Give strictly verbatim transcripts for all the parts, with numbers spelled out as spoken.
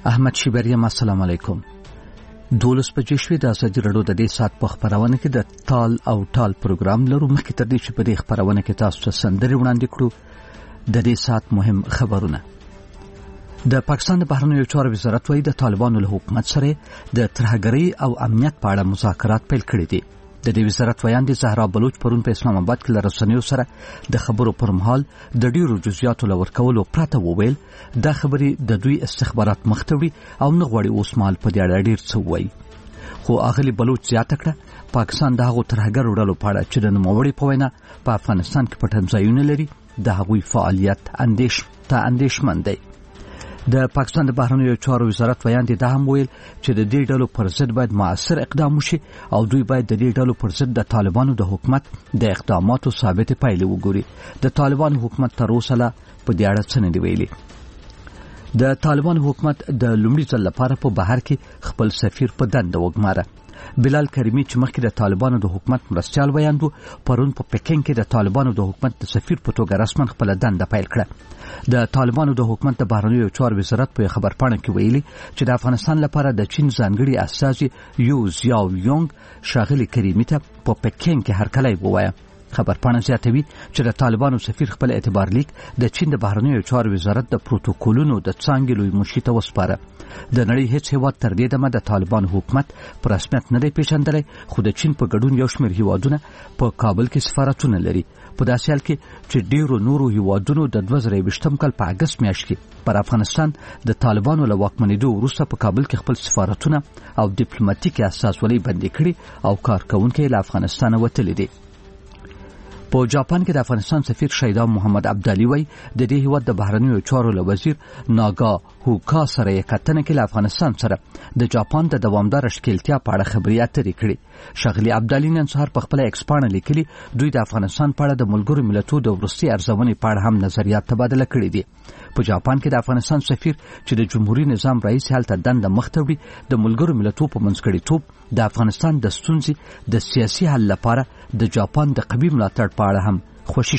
احمد شیبریم، السلام علیکم. دولس بجې شوې د ازادي راډیو د دې سات په خبرونه کې د ټال او ټال پروګرام لرو. مخکې تر دې چې په دې خبرونه کې تاسو ته سندري وړاندې کړو، د دې سات مهم خبرونه. د پاکستان د بهرنیو چارو وزارت وايي د طالبانو له حکومت سره د ترهګرۍ او امنیت په اړه مذاکرات پیل کړي دي. د دې وزارت ویان دي زهرا بلوچ پرون په اسلام آباد کې له رسنیو سره د خبرو پر مهال د ډیرو جزئیاتو لور کولو پرته وویل دا خبرې د دوی استخبارات مختوي او نه غواړي اوس مال په دې اړه ډیر څه وایي. خو اغلی بلوچ زیاته کړه پاکستان د هغو ترهګرو ډلو په اړه چې د نوموړي په وینا په افغانستان کې پټن ځایونه لري د هغوی فعالیت اندیش ته اندیشمن دی. د پاکستان د بهرنیو چارو وزارت ویان دي دا هم ویل چې د دې ډلو پر ضد باید مؤثر اقدام وشي او دوی باید د دې ډلو پر ضد د طالبانو د حکومت د اقداماتو ثابت پایلې وګوري. د طالبانو حکومت تر اوسه لا په دې اړه څه نه دی ویلي. د طالبانو حکومت د لومړي ځل لپاره په بهر کې خپل سفیر په دنده وګماره. بلال کریمی چې مخکې د طالبانو د حکومت مرستیال ویاند و، پرون په پکین کې د طالبانو د حکومت د سفیر په توګه رسمن خپل دنده پیل کړه. د طالبانو د حکومت د بهرنیو چارو وزارت په خبرپاڼه کې ویلي چې د افغانستان لپاره د چین ځانګړي استازي یو زیاو یونګ شاغلي کریمی ته په پکین کې هرکلی ووایه. خبرپاڼه زیاتوي چې د طالبانو سفیر خپل اعتبار لیک د چین د بهرنیو چارو وزارت د پروتوکولونو د څانګې لوی مشر ته وسپاره. د نړۍ هیڅ هیواد تر دې دمه د طالبانو حکومت پر رسمیت نه دی پیژندلی، خو د چین په ګډون یو شمېر هیوادونه په کابل کې سفارتونه لري. په داسې حال کې چې ډیرو نورو هیوادونو د دوه زره یوویشتم کال په اګست میاشت کې پر افغانستان د طالبانو له واکمنېدو وروسته په کابل کې خپل سفارتونه او ډیپلوماټیکي استازولۍ بندي کړي او کارکوونکي له افغانستان وتلي دي. په جاپان کې د افغانستان سفیر شیدا محمد عبدالي وای د دې هیواد د بهرنیو چارو له وزیر ناگا هوکا سره یې کتنه کې له افغانستان سره د جاپان د دوامدار ښکیلتیا په اړه خبرې اترې کړې. شغلي عبدالي نن سهار په خپل ایکس پاڼه لیکلي دوی د افغانستان په اړه د ملګرو ملتونو د وروستي ارزونې په اړه هم نظریات تبادله کړي دي. په جاپان کې د افغانستان سفیر چې د جمهوریت نظام رئیس هلته دنده مخته وړي د ملګرو ملتونو په منځګړیتوب د افغانستان د ستونزې د سیاسي حل لپاره د جاپان د قوي ملاتړ په اړه هم خوشي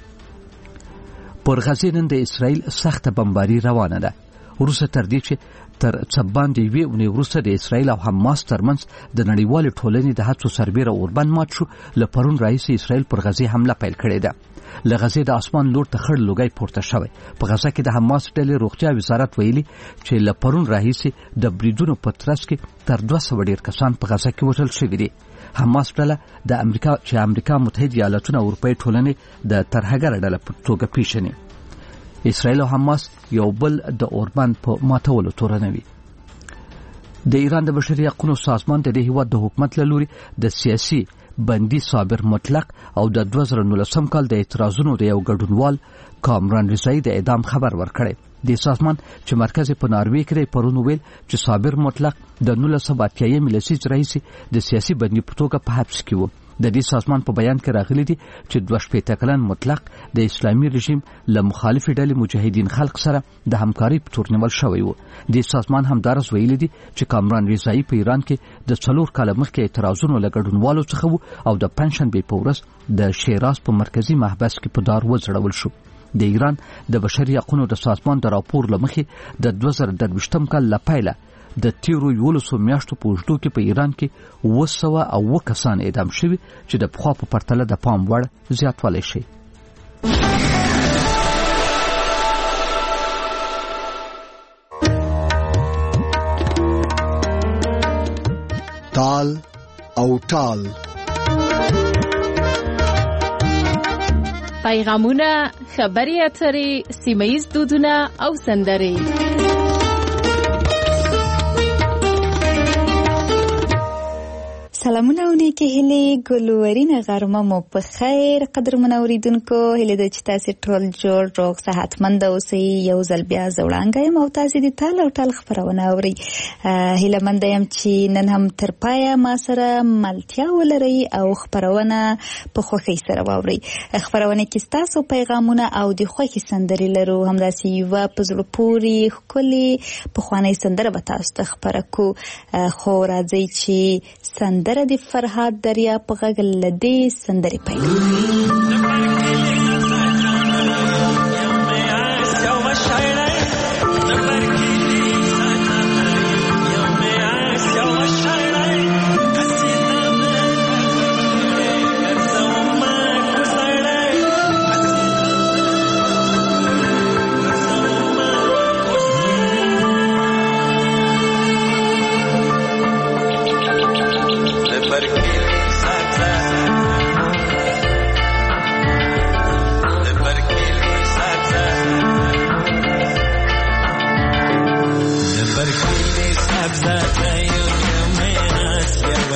شودلې. پر غزې نن د اسرائیل سخته بمباري روانه ده. وروسته تر دې چې تر څه باندې یوې اونۍ وروسته د اسرائیل او حماس ترمنځ د نړیوالې ټولنې د هڅو سربیره اوربند مات شو، له پرون راهیسې اسرائیل پر غزې حمله پیل کړې ده. له غزې د اسمان لور ته خړ لوګی پورته شوی. په غزه کې د حماس ډلې روغتیا وزارت ویلي چې له پرون راهیسې د بریدونو په ترڅ کې تر دوه سوه ډیر کسان په غزه کې وژل شوي دي. حماس ډله د امریکا چې امریکا متحده ایالاتونه او اروپایي ټولنې د ترهګر ډله په توګه پیژني. اسرائیل او حماس یو بل د اوربند په ماتولو تورنوي. د ایران د بشري حقوقو سازمان د دې هیواد د حکومت له لوري د سیاسي بندي صابر مطلق او د دوه زره نولسم کال د اعتراضونو د یو ګډونوال کامران رضایی د اعدام خبر ورکړی. د سازمان چې مرکز په ناروې کې پرون ویل چې صابر مطلق د نولس سوه اتیایم لسیز رئیس د سیاسي بندي په توګه په حبس کې و. د دې سازمان په بیان کې راغلي دي چې دوه شپېته کلن مطلق د اسلامي رژیم له مخالفې ډلې مجاهدین خلق سره د همکارۍ په تور نیول شوی و. د سازمان همدارس ویلي دي چې کامران رضایی په ایران کې د څلور کاله مخکې اعتراضونو له ګډونوالو څخه و او د پنجشنبې په ورځ د شیراز په مرکزي محبس کې په دار وځړول شو. د ایران د بشري حقوقو د سازمان د راپور له مخې د دوه زره درویشتم کال له پیله د تیرو یولسو میاشتو په اوږدو کې په ایران کې اوه سوه اوه کسان اعدام شوي چې د پخوا په پرتله د پام وړ زیاتوالی شي. تال او ټال پیغامونه، خبري اترې، سیمه‌ییز دودونه او سندرې. سلامونه او نیکې هیلې، ګلورینه غرمه مو په خیر. قدرمن اوریدونکو، هیله ده چې تاسو ټول جوړ روغ صحتمند اوسئ. یو ځل بیا زه وړاندې یم او تاسو د ټال او ټال خبرونه اورئ. هیله مند یم چې نن هم تر پایه ما سره ملتیا ولرئ او خبرونه په خوښۍ سره واورئ. خبرونه کې ستاسو پیغامونه او د خوښۍ سندرې لرو. همداسې یوه په زړه پورې ښکلې پخوانۍ سندره به تاسو ته خپره کړو. خو راځئ چې سندره د فرهاد دریا په غږ له دې سندرې پیل.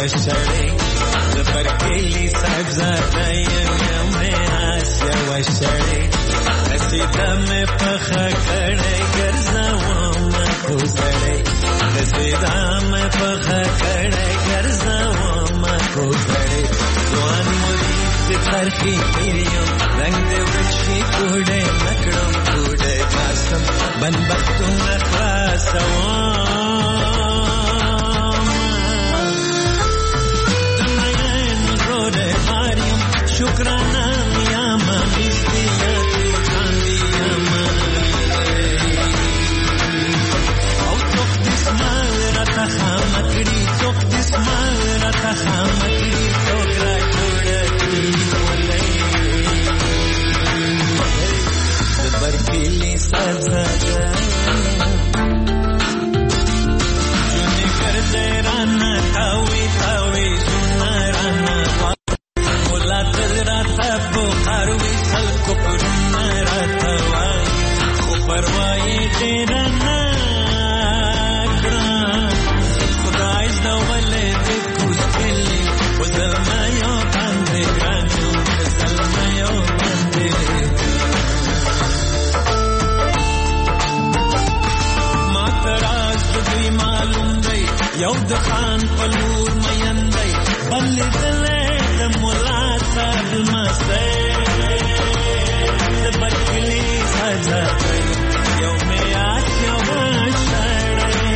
وشړې زبر کلی صاحب زاده یم آسیا وشړې رسیده مې پخه کړې ګرځوم کوزړې رسیده مې پخه کړې ګرځوم کوزړې ځوان مرید ترخی پیریم رنگ دې وشي کوډې نکړم کوډې باسم بنبختون خلاصوم شکرانا میاما میستیاتی کاندیاما او توک دسمال رتا خامکڑی توک دسمال رتا خامکڑی توک را جوڑتی ولی دبر کلی سازادا جونی کرده رانا تاوی تاوی سنا رانا بخاروی خلق پرنا راتوائی خو پروائی تیرا ناکرام خدای زدولی دکوز کلی و ظلمیو بانده گرانیو ظلمیو بانده ما تراز دوی معلوم دی یو دخان پلور مین دی بلی دلی دمولا صاحب المستی دبکلی سجاتی یومی آسیا وشڑی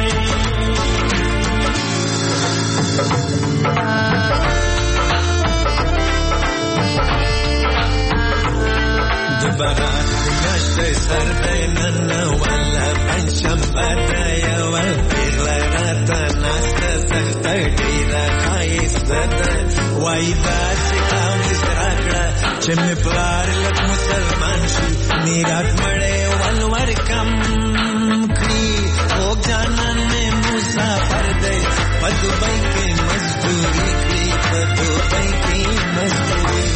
دبرات نشت سردی نن والا پنشم بدای والپیغلراتا ناست سخت دیرا خایست دن وای داسی آویز راکڑا چه می پلار لگ مسلمان شی میرات مڑے والور کم کری اوگ جانان میں مسافر دے پدوبئی کی مزدوری کری پدوبئی کی مزدوری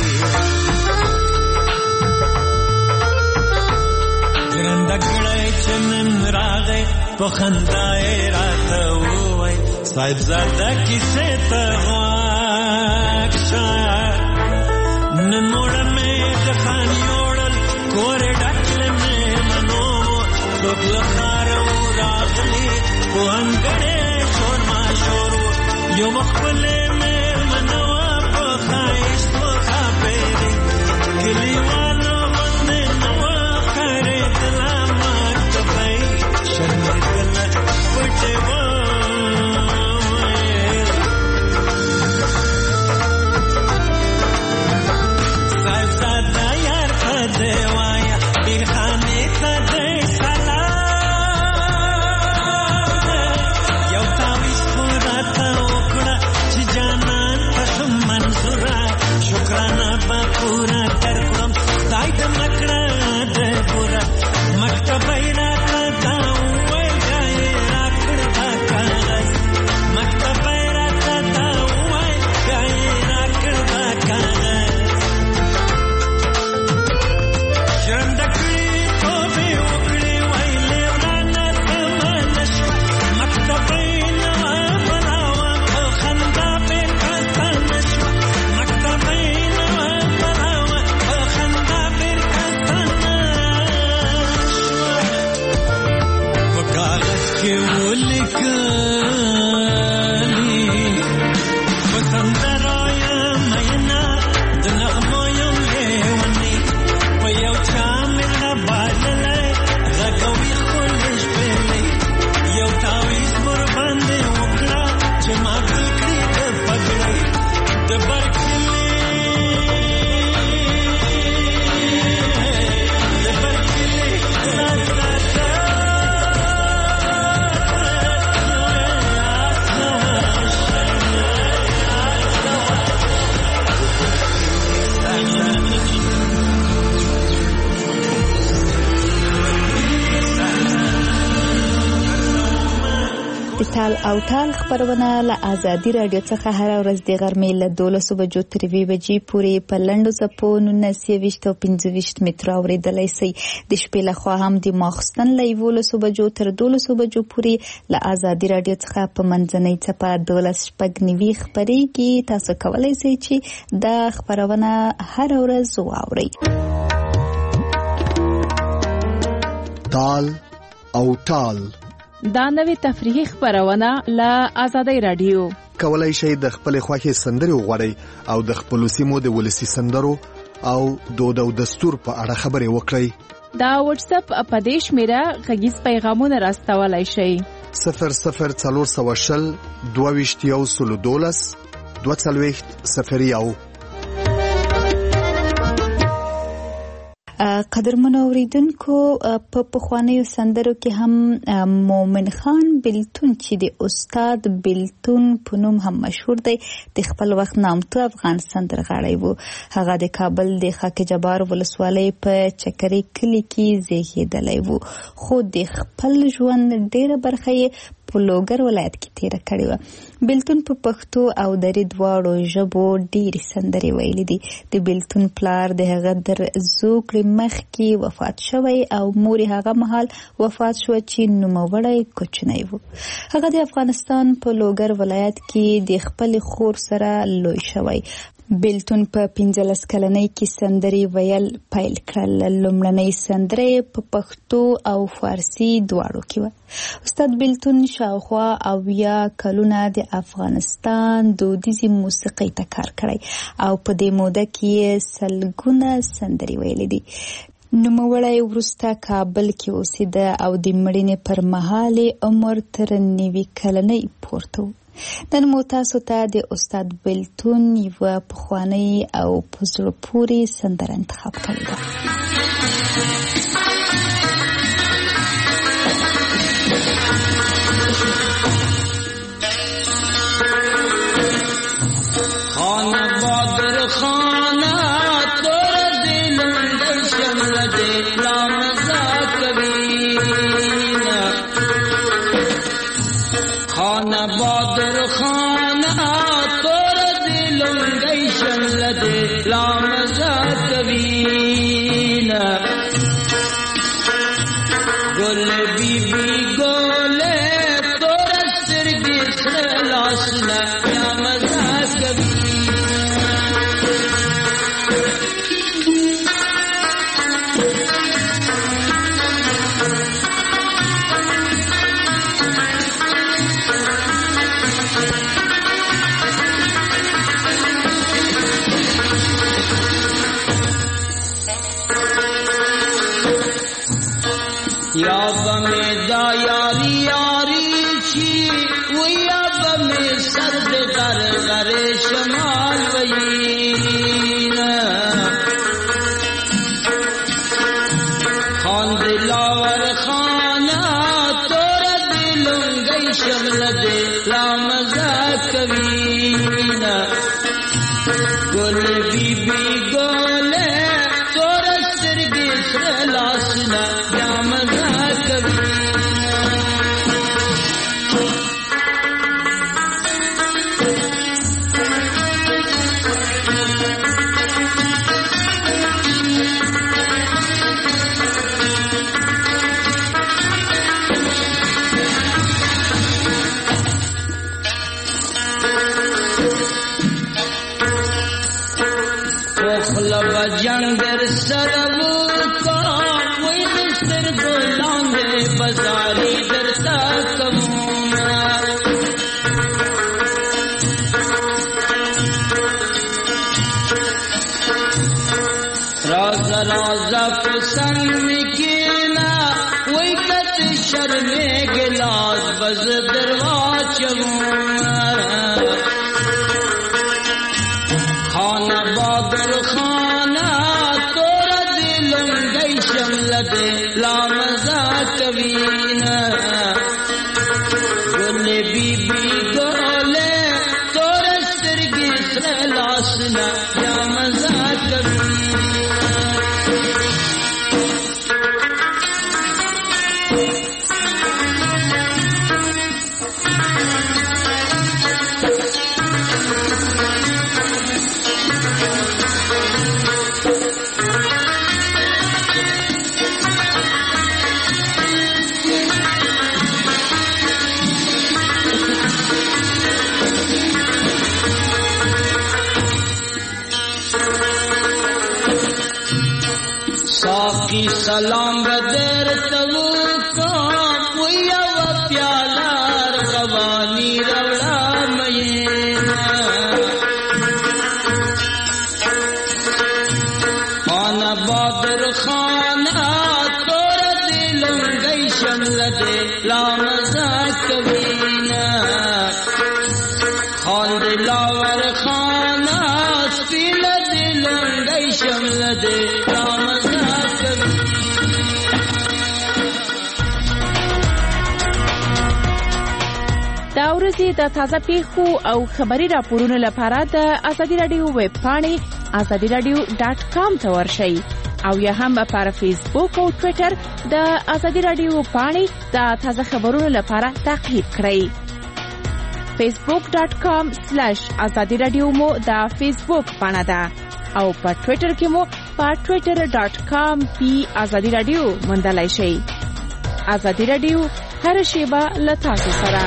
جرندگڑای چنن راغے پخندائے رات ہوئی صاحب زادہ کسے تغواک شاید نن موڑا میں دخانی اوڑل کورے ڈاکل میں منو دوکل خارو راغلی کو انگڑے شور ما شورو یو مخبلے میں منوا پخائش پخا پیری گلی والا من نوا کرے دلا مات بھائی شرم دل پٹے دیوایا بیر خانے تا دے سلام یو تاویز پورا تا اکڑا چی جانان پشم منظورا شکرانا با پورا ترکڑم دائی دا مکڑا دے پورا مکتب ایرا تا داوئی گائے راکڑ دا کاغذ مکتب ایرا تا داوئی گائے راکڑ دا کاغذ ټال او ټال خبرونه له آزادي رادیو څخه هر ورځ د غرمې له دولسو بجو تر یوې بجې پورې په لنډو څپو نولس یویشت او پنځه ویشت متره اورېدلی شئ. د شپې لخوا هم د ماخوستن له یولسو بجو تر دولسو بجو پورې له آزادي رادیو څخه په منځنۍ څپه دولس شپږ نوي خپرېږي. تاسو کولی شئ چې دا خبرونه هر ورځ واورئ. ټال او ټال دا نوې تفریحي خبرونه له آزادۍ رادیو. کولای شئ د خپل خوښې سندرې وغواړئ او د خپل سیمو د ولسی سندرو او دود او دستور په اړه خبرې وکړئ. دا واتس اپ په دې شمیره غږیز پیغامونه راستولای شئ. صفر صفر څلور سوه شل دوه ویشت یو سلو دولس دوه څلوېښت صفر یو. قدرمنو اوریدونکو، په پخوانیو سندرو کې هم مومن خان بیلتون چې د استاد بیلتون په نوم هم مشهور دی د خپل وخت نامتو افغان سندرغاړی وو. هغه د کابل د خاک جبار ولسوالۍ په چکرې کلي کې زیږیدلی وو، خو د خپل ژوند ډیره برخه یې په لوګر ولایت کې تیره کړې وه. بیلتون په پښتو او دري دواړو ژبو ډېرې سندرې ویلې دي. د بیلتون پلار د هغه در زوکړې مخکې وفات شوی او مور یې هغه مهال وفات شوه چې نوموړی کوچنی و. هغه د افغانستان په لوګر ولایت کې د خپلې خور سره لوی شوی. بیلتون په پنځلس کلنۍ کې سندرې ویل پیل کړل. لومړنۍ سندرې په پښتو او فارسي دواړو کې وه. استاد بیلتون شاوخوا اویا کلونه د افغانستان دودیزې موسیقۍ ته کار کړی او په دې موده کې سلګونه سندرې ویلې دي. نوموړی وروسته کابل کې اوسېده او د مړینې پر مهال عمر تر نوي کلنۍ پورته و. نن مو تاسو ته د استاد بیلتون یوه پخوانۍ او په زړه پورې سندره انتخاب کړې ده. خانه بادر خانه تور دلنده شمله دل رامزا کبینا. خانه بادر خانه تور دلنده شمله دل رامزا کبینا. گل بی بی گل تور سرگی سرلاسنا رامزا کبینا. یا بمی دا یاری یاری چی و یا بمی سرد غرغر شمال وینا. خان دلاور خانا تور دلنگی شمل دلامزا کبینا. گل بی بی گل تور سرگی سرلاسنا جنگر سرو کا وی دستر گلانگے بزاری درتا کمونا. راز رازا پسند مکینا وی کت شرمے گلاس بز دروا چمونا. خانہ بادر خانہ لامزا کبینا. گل بی بی گل تور سرگی سرلاسنا لامزا کبینا. साकी सलाम बदर तवो काम वया प्यालार गवानी रवड़ा मयेना आना बादर खाना तोर दिलों गई शमल दे लामजा कबीना खान दिलावर खाना स्पिल दिलों गई शमल दे دا ورځې د تازه پیښو او خبري راپورونو لپاره د ازادي رادیو ویب پاڼې ازادي رادیو ډاټ کام ته ورشئ او یا هم پر فیسبوک او ټوئیټر د ازادي رادیو پاڼې د تازه خبرونو لپاره تعقیب کړئ. فیسبوک ډاټ کام سلیش ازادي رادیو مو د فیسبوک پاڼه ده او په ټوئیټر کې مو په ټوئیټر ډاټ کام پی ازادي رادیو موندلای شئ. ازادي رادیو هر شیبه له تاسو سره.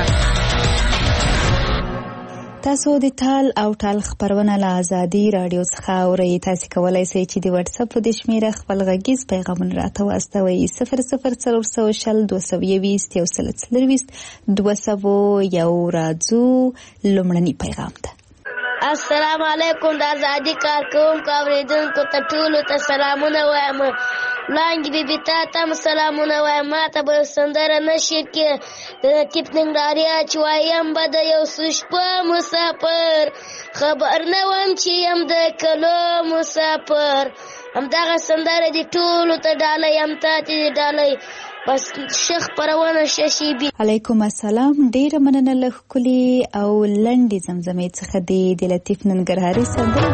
تاسو د تال او ټال خبرونه له ازادي رادیو څخه اورئ. تاسو کولای شئ چې د واتس اپ د شمیره خپل غږیز پیغامونه راته واستوئ. صفر صفر څلور سوه شل دوه سوه یویشت یو سل څلرویشت دوه سوه یو راځو لومړني پیغام ته. السلام علیکم. د ازادي کارکوونکو اوریدونکو ته ټولو ته سلامونه وایم. وړانګې بیبي تا ته هم سلامونه وایم. ما ته به سندره نشید کې د لطیف ننګرهاري چې وایم به د یو څه شپه مسافر خبر نه وم چې یم د کلو مسافر. همدغه سندره دې ټولو ته ډالۍ هم تا ته دې ډالۍ بس شیخ پرونه ششیبی. علیکم السلام. ډیره مننه له ښکلې او لنډې زمزمې څخه دې د لطیف ننګرهاري سندره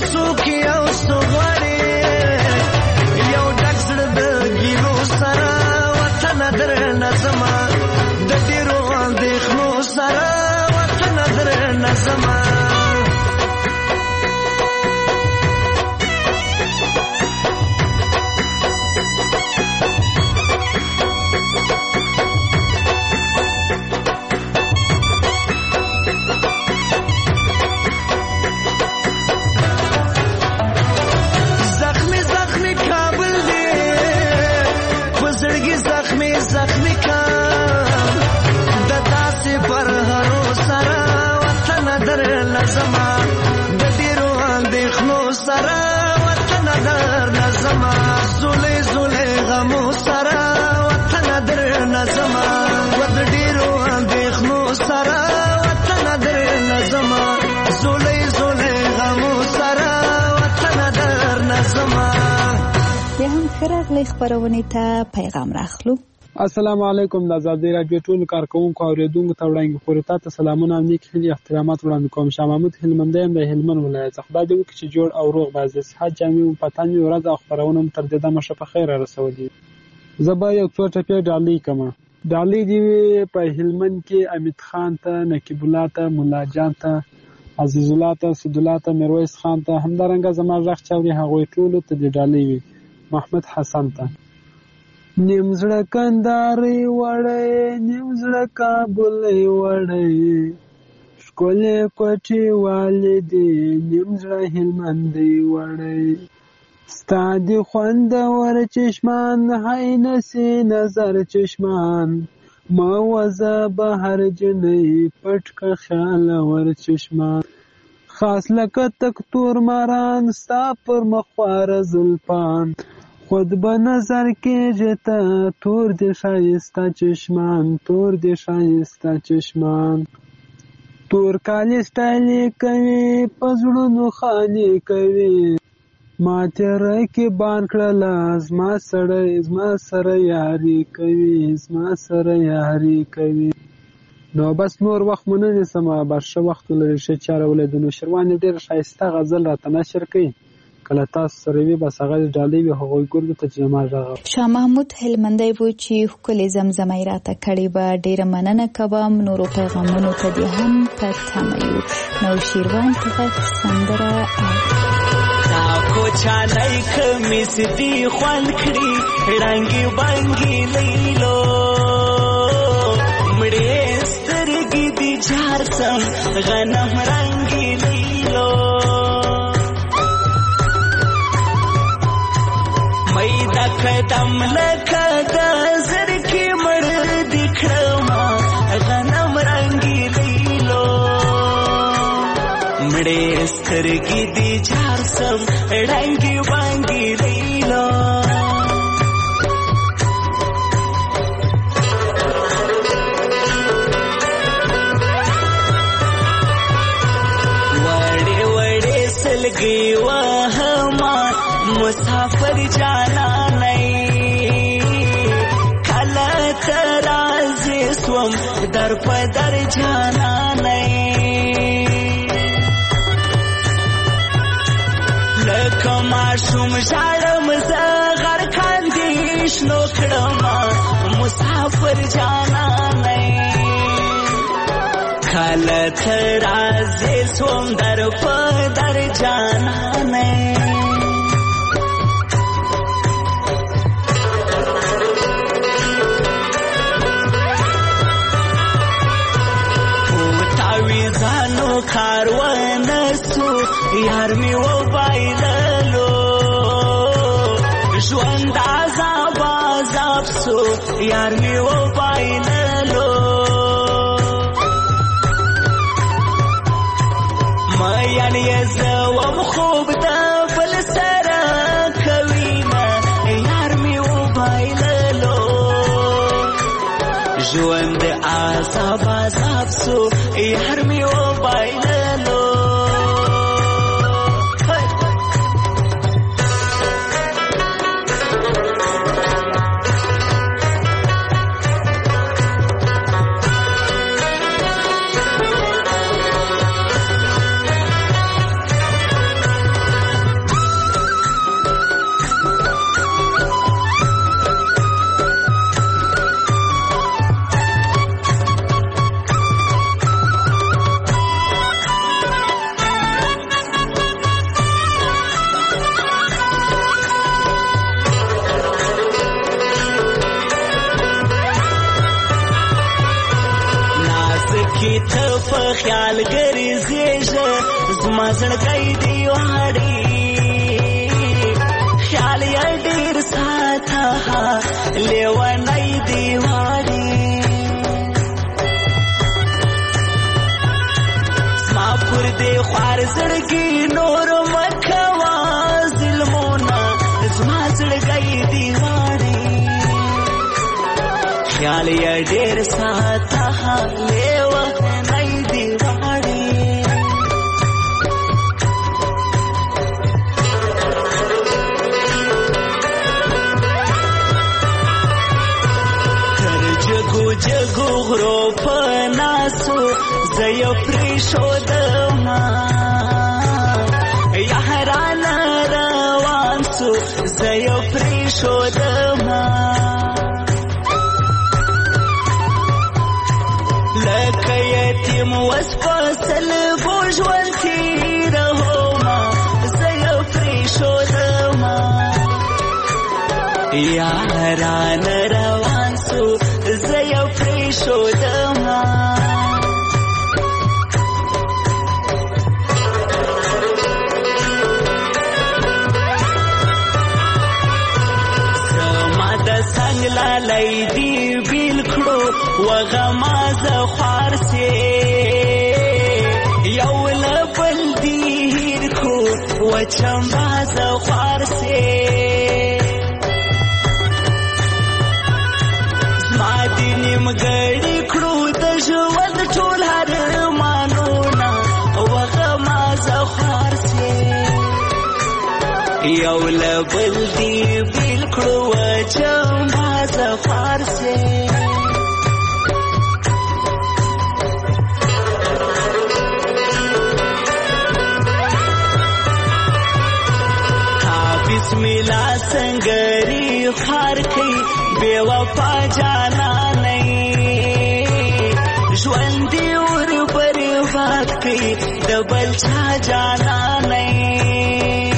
څوک یو څوغړې یو ډک زړه د ګیلو سره وطن در نظما د ډیرو اندېښنو سره وطن در نظما زخمی کام د تاسې پر هرو سره وطن در لزما د ډیرو اندېښنو سره وطن در لزما زولې زولې غمو سره وطن در لزما و د ډیرو اندېښنو سره وطن در لزما زولې زولې غمو سره وطن در لزما. بیا هم ښه راغلی خپرونې ته پیغام راخلو. السلام علیکم. د ازادي راډیو ټول کارکونکو او اوریدونکو ته وړاندې خوري تاسو سلامونه او نیک هیلې احترامات وړاندې کوم. شاه محمود هلمندی یم د هلمند ولایت څخه. خدای دې وکړي چې جوړ او روغ باز د صحت جامې او پتن ورځ او خبرونه تر دې دمه شه په خیر رسولي. زه به یو څو ټکي ډالۍ کوم. ډالۍ دی په هلمند کې امید خان ته، نقیب الله ته، مولا جان ته، عزیز الله ته، سید الله ته، میرویس خان ته، همدارنګه زما غږ چاوري هغوی ټول ته د ډالۍ وي. محمد حسن ته نیم زړه کندارې وړی، نیم زړه کابلې وړی، ښکلې کوټې والې دي، نیم زړه هلمندی وړی، ستا دې خوندور چشمان، هی نسي نظر چشمان، ما وزه بهر جنۍ، پټ که خیال ور چشمان، خاص لکه تک تور ماران، ستا پر مخ خواره زلفان، خود به نظر کېږي ته، تور دې ښایسته چشمان، تور دې ښایسته چشمان، تور کالي سټایل کوي، په زړونو خالي کوي، ما تیره کې بان کړله، زما سړی زما سره یاري کوي، زما سره یاري کوي. نو بس نور وخت مو نه نیسم، بس ښه وخت ولرئ، ښه چاره ولرئ. د نوشیروان یې ډېره ښایسته غزل راته نشر کوي، کله تاسو سره وي بس هغه ډالۍ وي هغوی ګورګو ته چې زما غږ. شاه محمود هلمندی و چې ښکلې زمزمه یې راته کړې به، ډېره مننه کوم. نورو پیغامونو ته دې هم په تمه یو. نوشیروان څخه سندره دا کوچالی کمیس دې خوند کړي، ړنګې بنګې لیلو، مړې سترګې دې جار سم، غنم رنګې لیلو، میدا قدم لکه د زړکې مړ دې کړمه، غنم رنګې لیلو، مړې سترګې دې جار سم، ړنګې بنګې لیلو، وړې وړې سلګې وهما مسافر جانانۍ، کله ته راځې سوم در په در جانانۍ، لکه ماشوم ژاړم زه غر کاندې شنو کړمه، مسافر جانانۍ، کله ته راځې سوم در په در جانانۍ. کاروان سو یار می و بایللو، ژوند عذاب عذاب سو یار می و بایللو، میان یې زوم خوب د بل سره کوینه، یار می و بایللو، ژوند عذاب عذاب سو یار می و بایللو. خیال ګرځېږه زما زړګی دی واړې خیال یې ډېر ساته لیونی دی واړې زما پر دې خوار زړګي نور مه کوه ظلمونه زما زړګی دی واړې خیال یې ډېر ساته لیونی دی واړې تر جګو جګو غرو په ناسو زه یې پرېښودمه یارانه روان سو زه یې پرېښودمه لکه یتیم اوس په سلګو ژوند تېرومه زه یې پرېښودمه یارانه روان سو زه یې پرېښودمه زما د څنګ لالی دې بیل کړو وغما زه خوار سې یو له بل دې هېر کړو وچمبا زه خوار سې زما دې نیمګړي کړو د ژوند ټول ارمانونه وغما زه خوار سې یو له بل دې بیل کړو وچمبا زه خوار سې بسم الله سنگری خار کئی بے وفا جانا نہیں ژوندی اور برباد کئی دبل چا جانا نہیں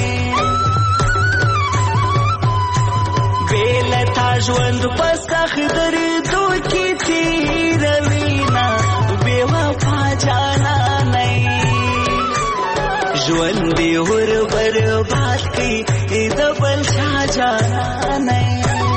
بیلتا ژوند پسخ دردو کی تیروینا بے وفا جانا نہیں ژوندی اور برباد کئی دبل چا جانا نہیں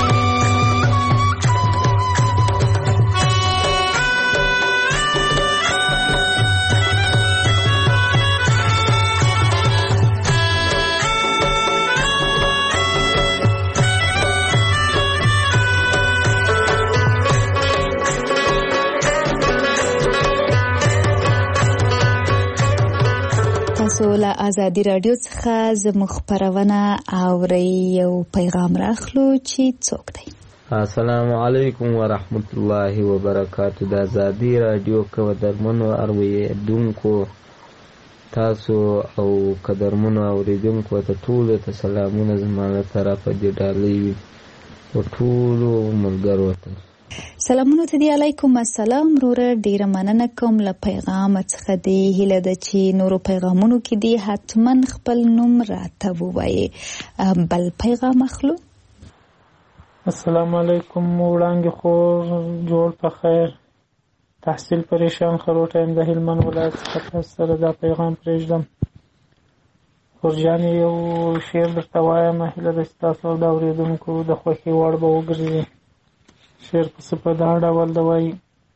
تاسو له ازادي رادیو څخه زموږ خپرونه اورئ یو پیغام راخلو چې څوک دی. السلام علیکم ورحمت الله وبرکاتہ. د ازادي رادیو قدرمنو اوریدونکو تاسو او قدرمنو اوریدونکو ته ټول ته سلامونه زما له طرفه دی ډالۍ او ټول ملګرو ته سلامونه ته دی. علیکم السلام وروره، ډیره مننه کوم له پیغام څخه دی. هیله ده چې نورو پیغامونو کې دی حتما خپل نوم راته ووایي. بل پیغام اخلو. السلام علیکم. وړاندې خو جوړ په خیر تحصیل پریشان خروټه ایم د هلمند ولایت څخه تاسو سره دا پیغام پرېږدم. خورجانې یو شعر درته وایم، هیله ده چې تاسو د اورېدونکو د خوښې وړ به وګرځي. شعر پسې په دا ډول ده وایي: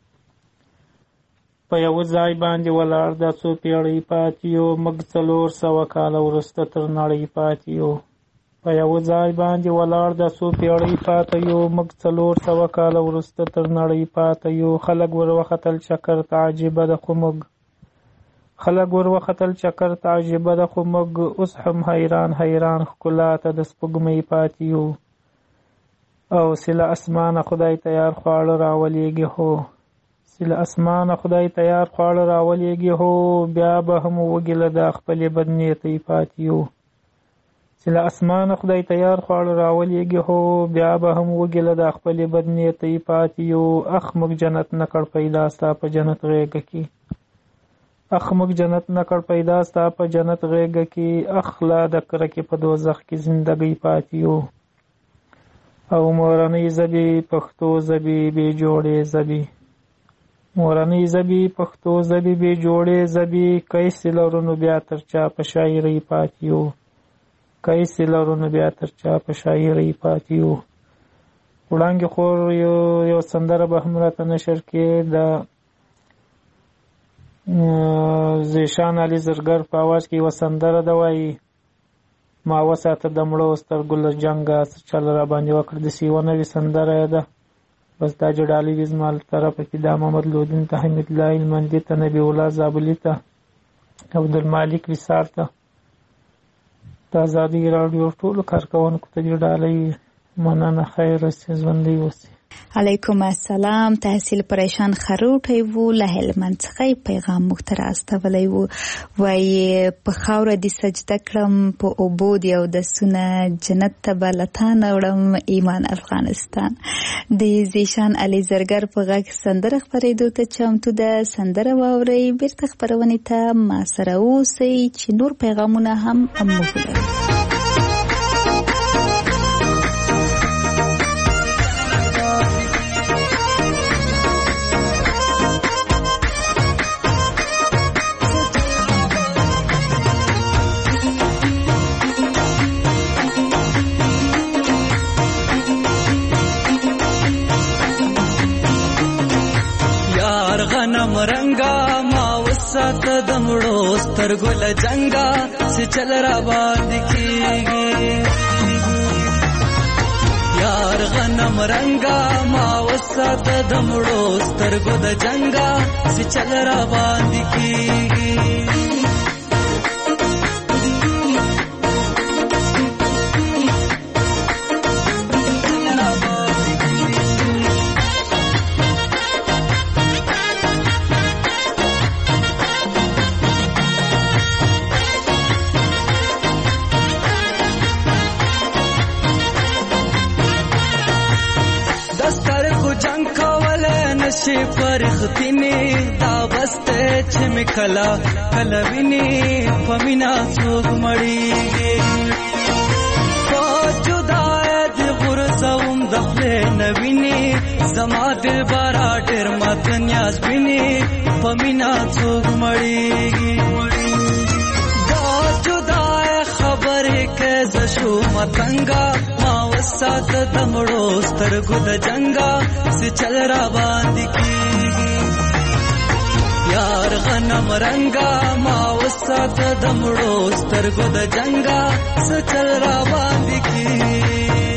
په یوه ځای باندې ولاړ دا څو پیړۍ پاتې یو، موږ څلور سوه کاله وروسته تر نړۍ پاتې یو. په یوه ځای باندې ولاړ دا څو پیړۍ پاتې یو، موږ څلور سوه کاله وروسته تر نړۍ پاتې یو. خلک ور وختل چکر ته عجیبه ده خو موږ خلک ور وختل چکر ته عجیبه ده خو موږ اوس هم حیران حیران ښکلا ته د سپوږمۍ پاتې یو. او سله اسمانه خدای تیار خواړه راولېږي هو سله اسمانه خدای تیار خواړه راولېږي هو، بیا به هم وږي له دا خپلې بدنیتۍ پاتې یو. سله اسمانه خدای تیار خواړه راولېږي هو، بیا به هم وږي له دا خپلې بدنیتۍ پاتې یو. اخ موږ جنت نه کړ پیدا ستا په جنت غېږه کې اخ موږ جنت نه کړ پیدا ستا په جنت غېږه کې اخ لا د کرکې په دوزخ کې زندګۍ پاتې یو. او مورنۍ ژبې پښتو ژبې بې جوړې ژبې مورنۍ ژبې پښتو ژبې بې جوړې ژبې کیسې لرو نو بیا تر چا په شاعرۍ پاتې یو کیسې لرو نو بیا تر چا په شاعرۍ پاتې یو. وړانګې خور یو یو سندره به هم راته نشر کې د زیشان علي زرګر په اواز کې یوه سندره ده وایي ما وساته د مړو سترګو له جنګه څه چل را باندې وکړ داسې یوه نوې سندره یې ده. بس دا جډالي وي زما له طرفه کې دا محمد لودین ته حمید الله هلمندي ته نبي الله زابلي ته عبدالمالک وصال ته د ازادي راډیو ټولو کارکوونکو ته جډالۍ مننه. خیر اوسئ، ژوندي اوسئ. علیکم السلام. تحصیل پریشان خروټی وو له هلمند څخه پیغام موږ ته راستولی وو. وایي په خاوره دې سجده کړم په اوبو دې اودسونه جنت ته به له تا نه وړم ایمان افغانستان. د زیشان علي زرګر په غږ سندره خپرېدو ته چمتو ده. سندره واورئ، بیرته خپرونې ته ما سره اوسئ چې نور پیغامونه هم موږ ولرو. مرنګا ما وسات د مړو سترګو له جنګا چې چل را باندې کیږي یار غنم رنګا ما وسات د مړو سترګو د جنګا چې چل را باندې کیږي شي فرختینه دا بسته چې مکلا کلا ویني فمینا څوک مړیږي په جدای د غرزوم د خپل نویني زما دل بارا ډېر مات نیاز ویني فمینا څوک مړیږي دا جدای خبره کې زشو متنګا ما وسات د مړو سترګو د جنګا چې چل را باندې کیږي یار غنم رنګا ما وسات د مړو سترګو د جنګا چې چل را باندې کیږي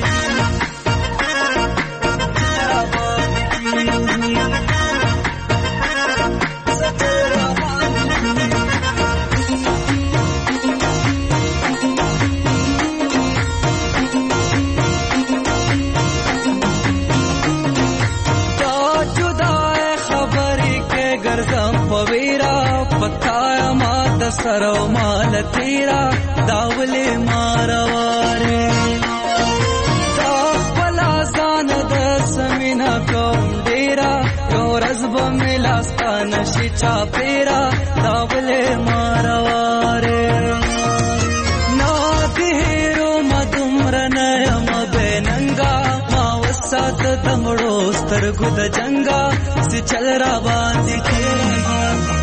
سرو مال تیرا داولی مارواره دا خپلا زان د سمینا کوم ډیرا یو رزب ملاستان شي چا پیرا داولی مارواره نا دیرو مدمرن یم بیننگا ما وسات دمړو سترګو د جنگا سی چل را باندې کیږي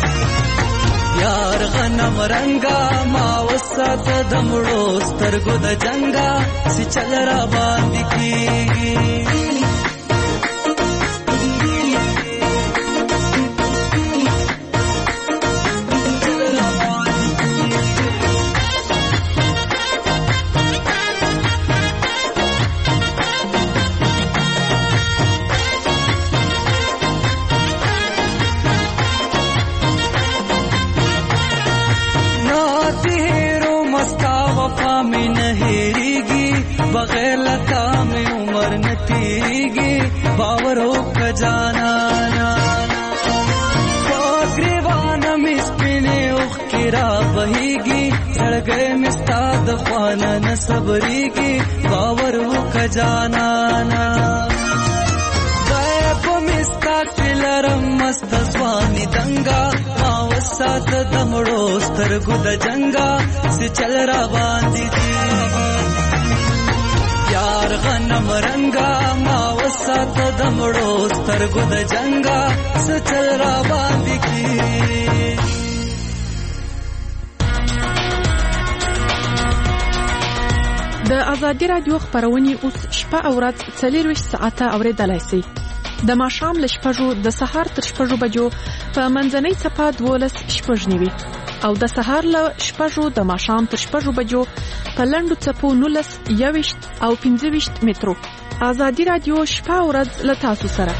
یار غنم رنگا ما وسات د مړو سترګو د جنگا سی چل را باندې کیږي बगैर लता में उम्र न तीगी बावरों का जाना ग्रीवान मिस्पिने उखिरा बहीगी सड़गे मिस्ताद खाना न सबरीगी बावरों का जाना गैब मिस्ता किलरम मस्त स्वानी दंगा मावसात दमड़ो स्तरगु द जंगा से चल रा बांधी यार गन کمرنګا ما وسات د مړو سترګو د جنگا سچل را باندې کی د ازادي رادیو خبرونه اوس شپه او ورځ څلور ساعته اوریدلای شئ د ماښام له شپږو د سهار تر شپږو بجو په منځنۍ صفه دولس شپږ نیوي او د سهار له شپږو د ماښام تر شپږو بجو په لنډو څپو نولس یويشت او پنځه ویشت مترو ازادي رادیو شپه او ورځ له تاسو سره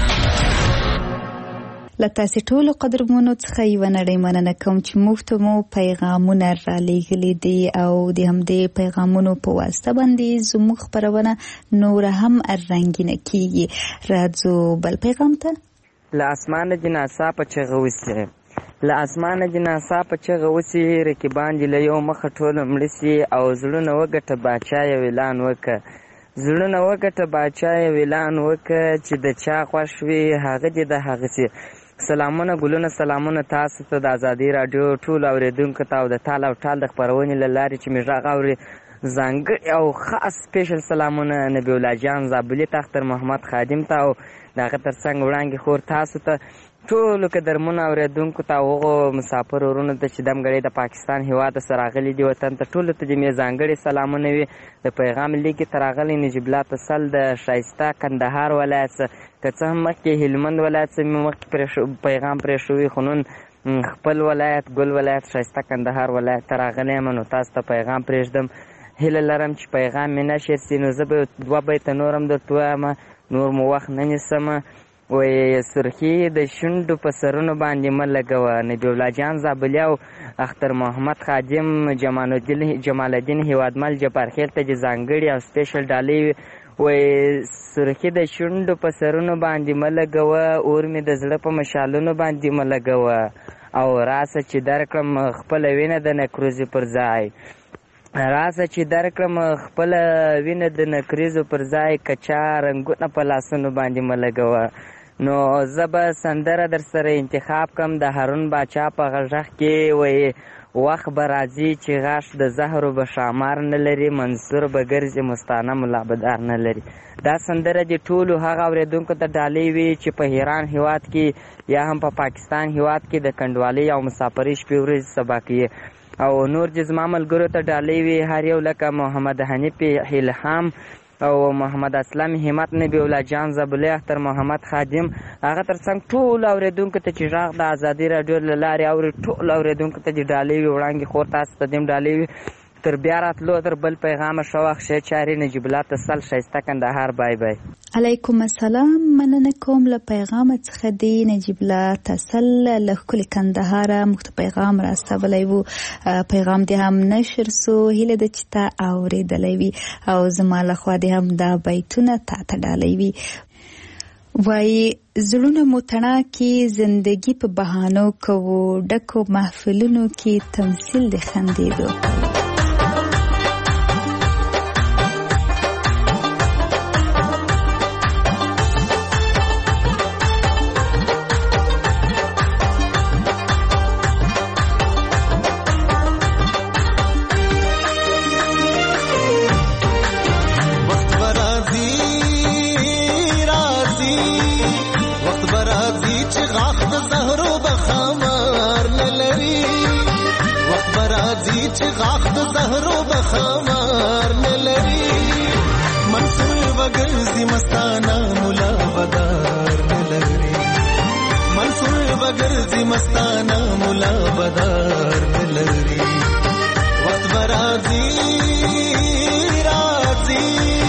لته ټولو قدرمنو څخه یو نړۍ مننه کوم چې مفته مو پیغامونه را لېږلي دي او د همدې پیغامونو په واسطه باندې زموږ خبرونه نور هم رنگینه کیږي. راځو بل پیغام ته. له اسمانه جناسا په چغه وسی له اسمانه جناسا په چغه وسی رکیبان دي له یو مخ ټول مړسي او زړونه وګټه باچا یو اعلان وکړه زړونه وګټه باچا یو اعلان وکړه چې د چا خوښوي هغه دې د هغه سي. سلامونه ګلونه سلامونه تاسو ته د ازادي رادیو ټول اوریدونکو ته او د ټال او ټال د خبرونې له لارې چې میږه غاوري ځانګړي او خاص سپیشل سلامونه نبی الله جان زابلی تختر محمد خادم ته او دغه ترڅنګ وړاندې خور تاسو ته ټولو قدرمنو اوریدونکو ته هغو مسافر ورونو ته چې دمګړی د پاکستان هیواد سره راغلي دي وطن ته ټولو ته دې مې ځانګړي سلامونه وي. د پیغام لیکې ته راغلی نجیب الله تسل د ښایسته کندهار ولایت څخه که څه هم مخکې هلمند ولایت څخه مې مخکې پیغام پرې شوي خو نن خپل ولایت ګل ولایت ښایسته کندهار ولایت ته راغلی یم نو تاسو ته پیغام پرېږدم. هیله لرم چې پیغام مې نشر سي نو زه به دوه بیته نور هم درته ووایم نور مو وخت نه نیسم. وی سرخی د شونډو په سرونو باندې مه لګوه نبی الله جان زابلی او اختر محمد خادم جمال الدین هیوادمل جبارخیل ته چې ځانګړي او سپیشل ډالۍ وی سرخی د شونډو په سرونو باندې مه لګوه اور مې د زړه په مشالونو باندې مه لګوه او راسه چې درکړم خپله وینه د نکروزې پر ځای راسه چې درکړم خپله وینه د نکریزو پر ځای کچا رنګونه په لاسونو باندې مه لګوه. نو زه به سندره در سره انتخاب کړم د هارون باچا په غږ کې وایي وخت به راځي چې غاښ د زهرو به شامار نه لري منصور به ګرځي مستانه ملابدار نه لري. دا سندره د ټولو هغه اورېدونکو ته ډالۍ وي چې په ایران هیواد کې یا هم په پاکستان هیواد کې د کنډوالۍ او مسافرۍ شپې ورځې سبا کوي او نور چې زما ملګرو ته ډالۍ وي هر یو لکه محمد حنیف الهام او محمد اسلم همت نبی الله جان زبلی اختر محمد خادم هغه ترڅنګ ټول اوریدونکو ته چې غږ د ازادي رادیو له لارې اوري ټول اوریدونکو ته چې ډالۍ وي وړاندې خور تاسو ته دیم ډالۍ وي. تر بیا راتلو تر بل پیغام شوق شه چاري نجیب الله تسل ښایسته کندهار بای بای. علیکم السلام مننه کوم له پیغام څخه دی نجیب الله تسل له کل کندهار مخت پیغام راستولی وو پیغام دې هم نشر سو هله د چتا اوریدلې وی او زما له خوا دې هم دا بیتونه تا ته ډالۍ وی وای زړونه متنا کې زندگی په بهانو کوو ډکو محفلونو کې تمثيل د خندېدو چې غاخ د زهرو بخمار نه لري منصور وګرځي مستانه مولا بدار نه لري منصور وګرځي مستانه مولا بدار نه لري وخت برازي راځي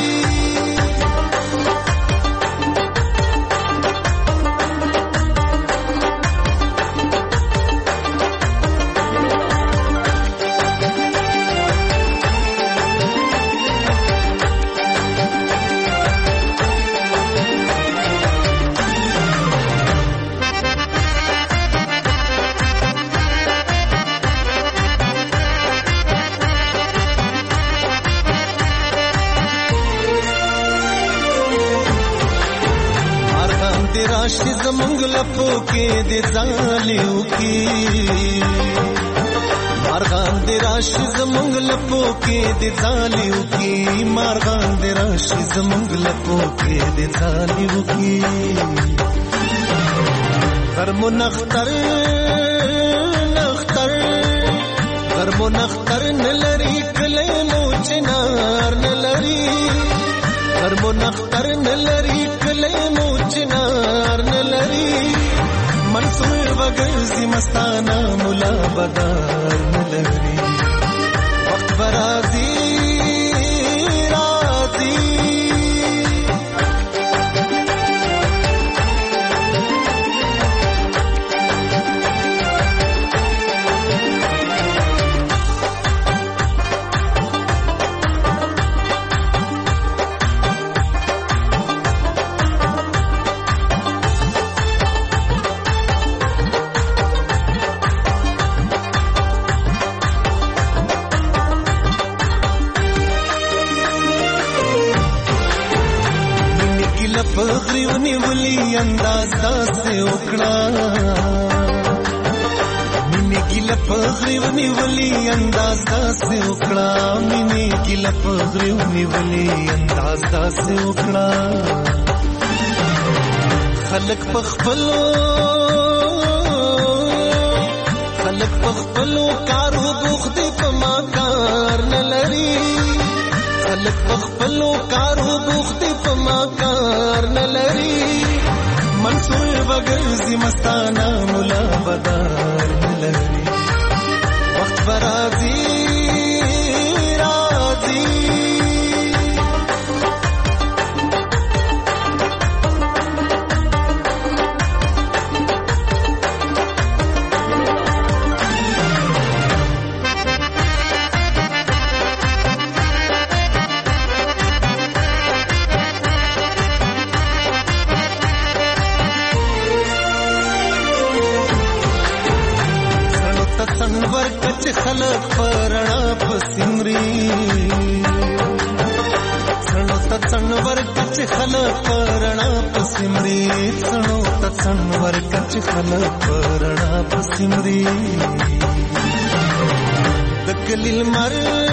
راشي زمونږ لپو کې د ځالیو کې مارغان دې راشي زمونږ لپو کې دې ځالې وکي مارغان دې راشي زمونږ لپو کې دې ځالې وکي غرمو نختر نختر غرمو نختر نلري کلی مو چنار نلري غرمو نختر نلري کلی مو چنار نلري منصور وګرځي مستانه مولا بدار نلري وخت برازي راځي پغریونی ولی انداز داسه وکړه مینه ګیله پغریونی ولی انداز داسه وکړه مینه ګیله پغریونی ولی انداز داسه وکړه خلق پخپلو خلق پخپلو کارو بوخدي په ما کار نه لري خلق پخپلو کارو بوخدي په ما کار نه لري منصور وګرځي مستانه مولا بدار نه لري وخت برازي راځي خلق پرنا پسمري سنو تڅنور کچ خلق پرنا پسمري سنو تڅنور کچ خلق پرنا پسمري دکلیل مر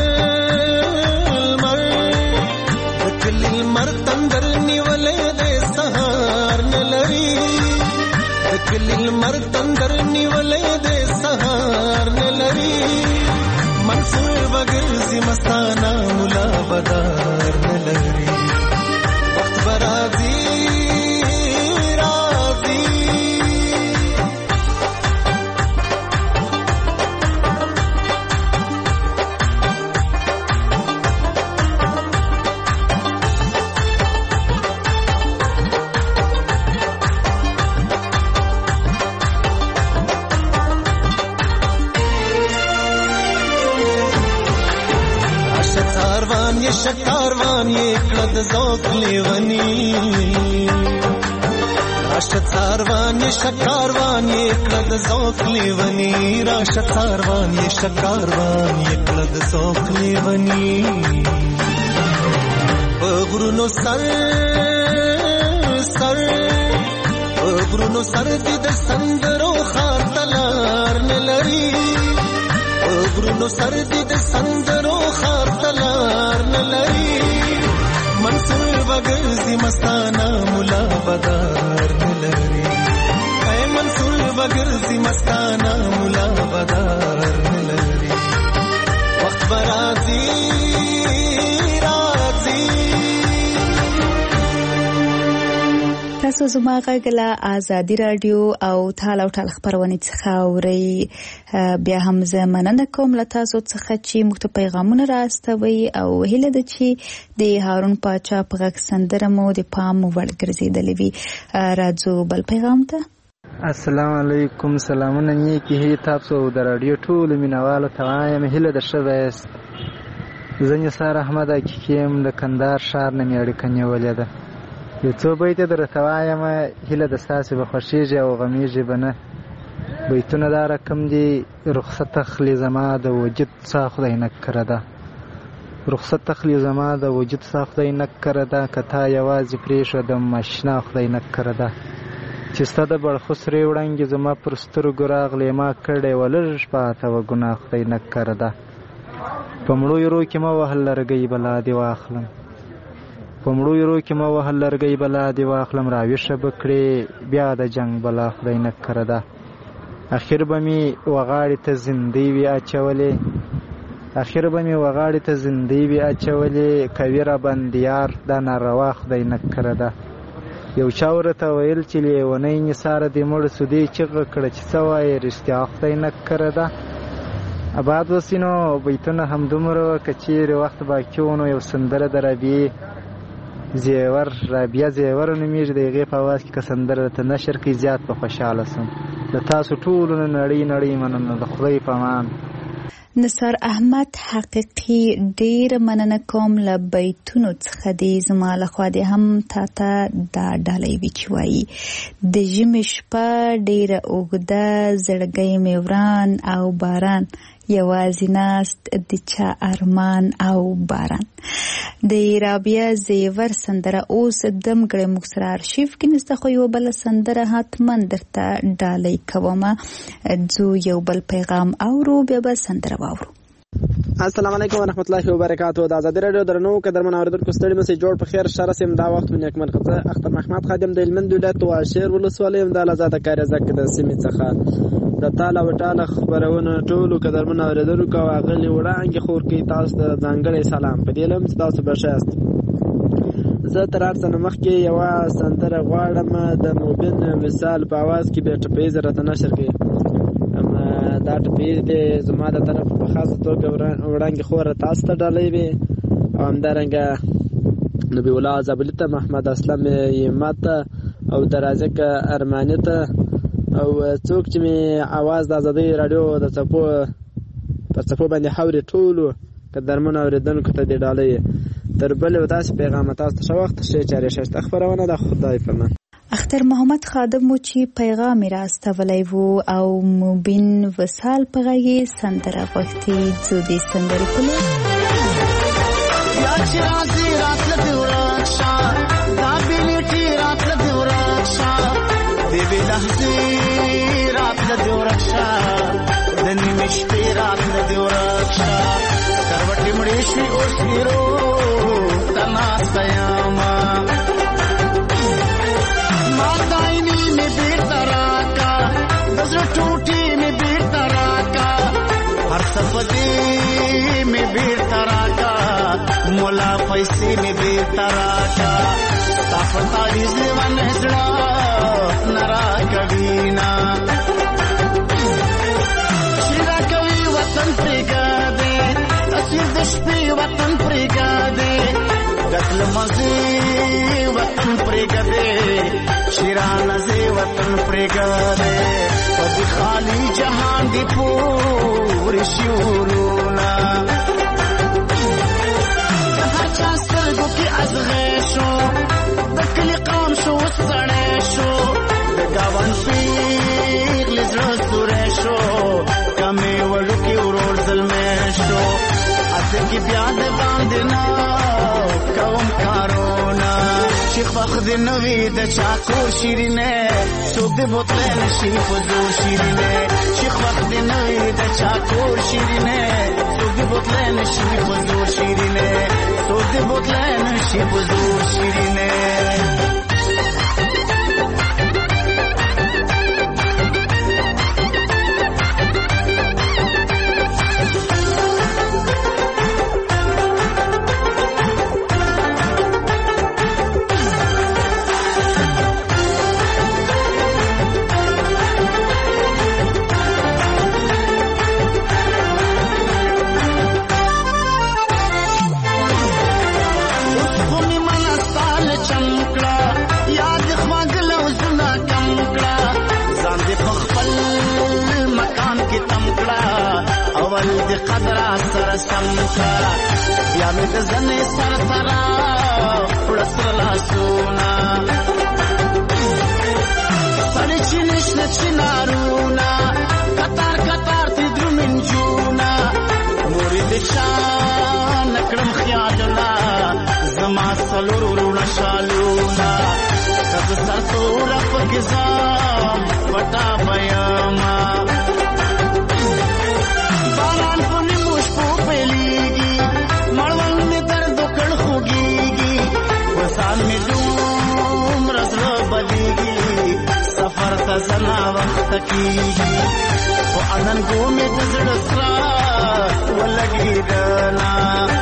مر دکلیل مر تندر نیولې د سهار نلري دکلیل مر تندر نیولې د سهار نلري منصور وګرځي مستانه مولا بدار نلري وخت برازي راځي شکاروان یہ کړد ذوق لیونی راشد ساروان یہ شکاروان یہ کړد ذوق لیونی راشد ساروان یہ شکاروان یہ کړد ذوق لیونی غرونو سر سر غرونو سر دې د سندرو خاطلار نلري غرونو سر دې د سندرو خاطلار نلري منصور وګرځي مستانه مولا بدار نلري اے منصور وګرځي مستانه مولا بدار نلري وخت برازي راځي تاسو زما غږلا آزادی رادیو او ټال او ټال خبرونه څخه اوري بیا هم زه مننه کوم له تاسو څخه چې موږ ته پیغامونه راستوي او هیله ده چې د هارون پاچا په غږ سندره مو د پام وړ ګرځېدلې وي راځو بل پیغام ته السلام علیکم سلامونه نیکی هی تاسو د رادیو ټول مینوالو ته وایم هیله ده ښه وایست زه نثار احمد حقیقیم د کندهار ښار نه مې اړیکه نیولې ده یو څو بیته درته وایم هیله ده ستاسې به خوښېږي او غمیږي به نه بیتونه دا رقم دي رخصت اخلي زما د وجود سا خدای نکره ده رخصت اخلي زما د وجود سا خدای نکره ده که تا یوازې پرېښودم اشنا خدای نکره ده چې ستا د بړخسرې وړانګې زما پر سترګو راغلې ما کړې وه لږ پاته وه ګناه خدای نه کره ده په مړو یرو کې مه وهل لرګۍ بلا دې واخلم په مړو یرو کې مه وهل لرګۍ بلا دې واخلم راویښه به کړې بیا د جنګ بلا خدای نه کره ده اخر به مې وغاړې ته زندۍ وي اچولې اخر به مې وغاړې ته زندۍ وي اچولې کوي را بندیار دا ناروا خدای نه کره ده یو چا ورته ویل چې لیونۍ نثاره دې مړ سو دې چغه کړه چې څه وایې رښتیا خدای نه کره ده اباد اوسي نو بیتونه همدومره وه که چیرې وخت باقي و نو یو سندره د رابعې زیور رابعه زیور نومیږي د هغې په اواز کې که سندره درته نشر کړي زیات به خوشحاله سم د تاسو ټولو نه نړۍ نړۍ مننه د خدای په امان نثار احمد حقیقي ډېره مننه کوم له بیتونو څخه دې زما لخوا دې هم تا ته دا ډالۍ وي چې وایي د ژمي شپه ډېره اوږده زړګی مې وران او باران یوازې ناست د چا ارمان او باران د رابعه زیور سندره اوس دم ګړی موږ سره ارشیف کې نسته خو یوه بله سندره حتما درته ډالۍ کومه ځو یو بل پیغام اورو بیا به سندره واورو السلام علیکم ورحمت الله وبرکاتہ د ازادي رادیو درنو قدرمن اوریدونکو ستړي مې جوړ په خیر شر سم دا وخت من اکمل خزه اختر محمد خادم د هلمند ولایت واشیر ولسوالۍ د آزاد کار زک د سیمې څخه د تعالی وتعالى خبرونه ټولو قدرمن اوریدونکو واغلی وړاندې خور کې تاسو ته ځانګړی سلام په دې لم تاسو بشاست زه تر هر څه مخکې یو سندره غواړم د موبین مثال په आवाज کې به ټپې زره نشر کې دا ټپې د زما د طرف په خاصه توګه وړاندې خور تاسو ته ډالۍ وي او همدارنګه نبی الله زبلته محمد اسلام یمت او درازک ارمانته او څوک چې می आवाज د ازادي رادیو د چپو په چپو باندې حوري ټولو قدرمن اوریدونکو ته دی ډالۍ تر بل وداس پیغام تاسو ته وخت شي چاري شت خبرونه د خدای فرمان اختر محمد خادم مو چې پیغام راستولی وو او مبین وصال په غږی سندره غوښتي ځو دې سندرې په لور یا چې راځي راتله دې ورکشه دا بېلېټې راتله دې ورکشه دې بې لحظې راتله دې ورکشه د نیمې شپې راتله دې ورکشه کروټې مړې شوې اوس هیرو ته ناسته یمه ټوټي می بیرته راکا هر صفدي می بیرته راکا مولا پیسې می بیرته راکا تاسو ته دې ځوان زړه نرا کوینا شیرا کوي وطن پرګاده تصویر د شپې وطن پرګاده قتل مزي وطن پرګاده شیرا نزي وطن پرګاده پدې خالی جهان دی پورې شورونا هر چا سترګو کې ازغې شو د کلي قوم شو وسړې شو د گاون پیغ لزړه سورې شو کمې وړو کې ورور ظلمې شو اته کې بیا د باندې نه کوم کارونا شیخ فخر نوی د چاکور شیرینه څوک د بوتل نشي فزور شیرینه شیخ فخر نوی د چاکور شیرینه څوک د بوتل نشي فزور شیرینه څوک د بوتل نشي فزور شیرینه یا مې د زنې سر سره پړسره لاسونه سړی چې نشته چې نارونه کتار کتار تې درومین جونه مورې د چا نه کړم خیالونه زما څلور وروڼه شالونه که زه سر پورا پکزام پټا بیاما باران پونی موش پو پلیگی مړوند می درد کړ خوږیږي وسان می دوم رسره بدیږي سفر ته زنا وخت کیږي او انن کو می د زړه سره ولګي دنا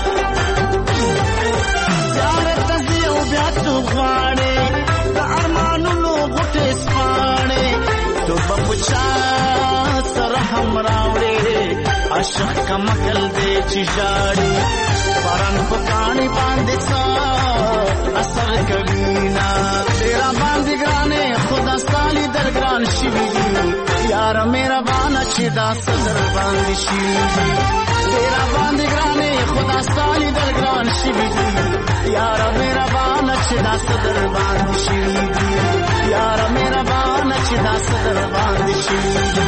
زیارت زیو بیا تو غواړې د ارمانونو غټې سپاړې تو بپچا سره هم راوړې عاشق کمکل دې چې ژاړې باران په کاڼي باندې څا اثر کوي نه تیرا باندې ګرانې خدا ستالي درګران شوي دي یار مهربانه چې دا صدر باندې شي تیرا باندې ګرانې خدا ستالي درګران شوي دي یار مهربانه چې دا صدر باندې شي یار مهربانه چې دا صدر باندې شي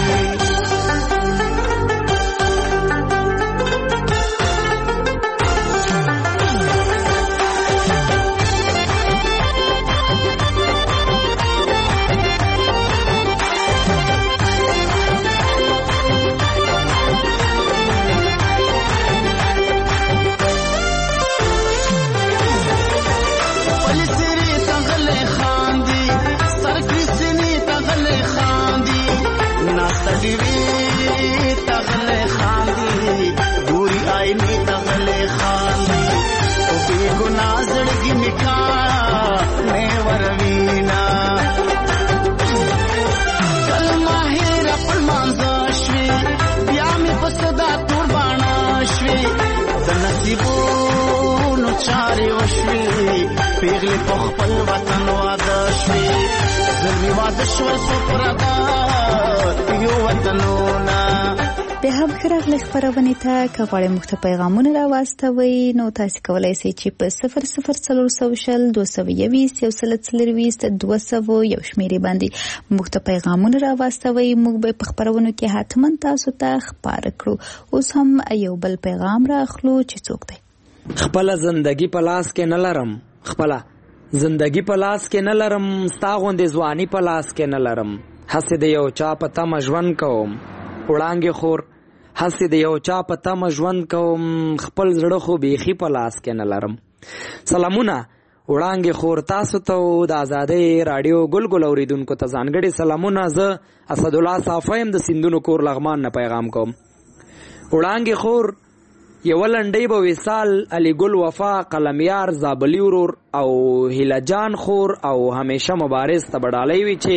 پیغلی په خپل وطن واده شوي زلمی واده شول څو پردا یو وطنونه بیا هم ښه راغلی خپرونې ته که غواړئ موږ ته پیغامونه راواستوئ نو تاسې کولی شئ چې په صفر صفر څلور سوه شل دوه سوه یویست یو سل څلرویست دوه سوه یو شمېرې باندې موږ ته پیغامونه راواستوئ موږ به په خپرونو کې حتما تاسو ته خپاره کړو اوس هم یو بل پیغام راخلو چې څوک دی خپله زندگی په لاس کې نه لرم خپله زندگی په لاس کې نه لرم ستا غوندې ځواني په لاس کې نه لرم هسې د یو چا په تمه ژوند کوم وړانګې خور هسې د یو چا په تمه ژوند کوم خپل زړه خو بیخي په لاس کې نه لرم سلامونه وړانګې خور تاسو ته د آزادۍ راډیو ګل ګل اوریدونکو ته ځانګړي سلامونه زه اسدالله صافی یم د سیندونو کور لغمان نه پیغام کوم وړانګې خور یو لنډۍ به وصال علی ګل وفا قلمیار زابلی ورور او هیله جان خور او همیشه مبارز ته بډالۍ وي چې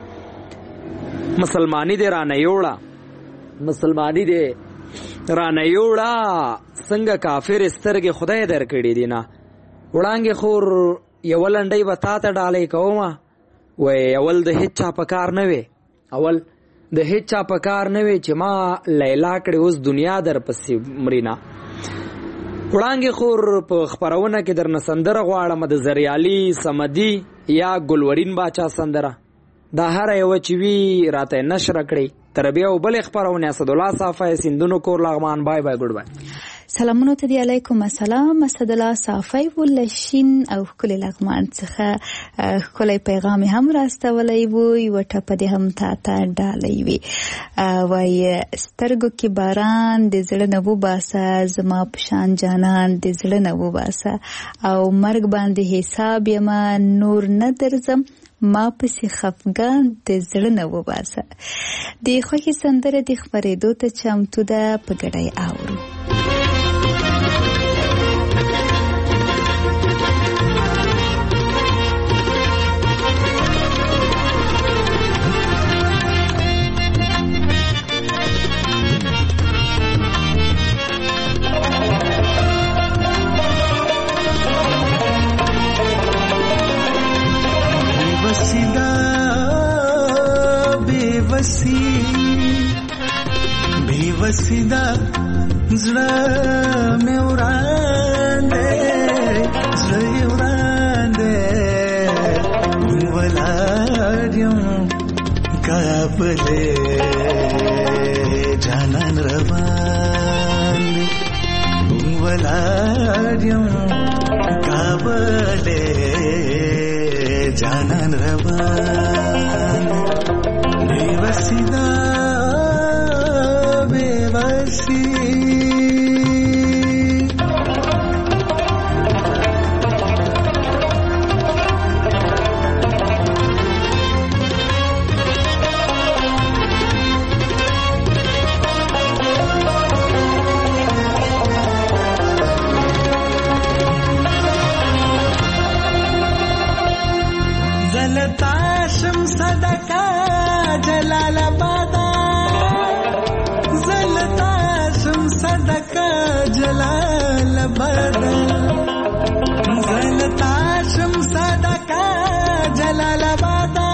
مسلمانی دې رانه یوړه مسلمانی دې رانه یوړه څنګه کافر سترګې خدای درکړي دي نه وړانګې خور یو لنډۍ به تا ته ډالۍ کومه وای اول د هیڅ چا په کار نه وي اول د هیڅ چا په کار نه وي چې ما لیلا کړې اوس دنیا در پسې مرینا وړانګې خور په خپرونه کې درنه سندره غواړم د زریالي سمدي یا ګلورین باچا سندره دا هر یو چې وي راته نشر کړي تر بیا بل خبرونه اسدالله صافی سیندونو کور لغمان بای بای ګډ بای سلامونه ته دی علیکم السلام اسدالله صافی ولشین او کلی لغمان څخه کلی پیغام هم راستولی وو یو ټپ دې هم تا ته ډالۍ وي وای سترګو کې باران د زړه نه وباسه زما په شان جانان د زړه نه وباسه او مرګ باندې حساب یم نور نه درځم ما پسې خفګان د زړه نه وباسه د خوښې سندره د خپرېدو ته چمتو ده په ګډۍ اورو बेवसीदा زړه مې وراندې زړه وراندې ولادم کابلې جانان روان ولادم کابلې جانان روان بےوسی دا بےوسی زلتاشم صدقه جلال آبادا زلتاشم صدقه جلال آبادا زلتاشم صدقه جلال آبادا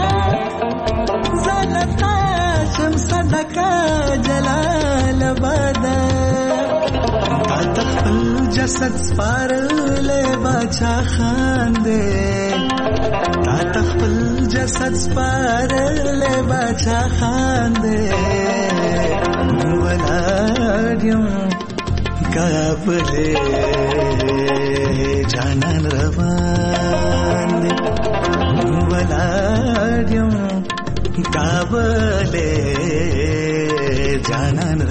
زلتاشم صدقه جلال آبادا تا تخپل جسد سپارلې باچا خان دې تا تخپل جسد سپارلې باچا خان دې ولادم کابلې جانان روان دې ولادم کابلې جانان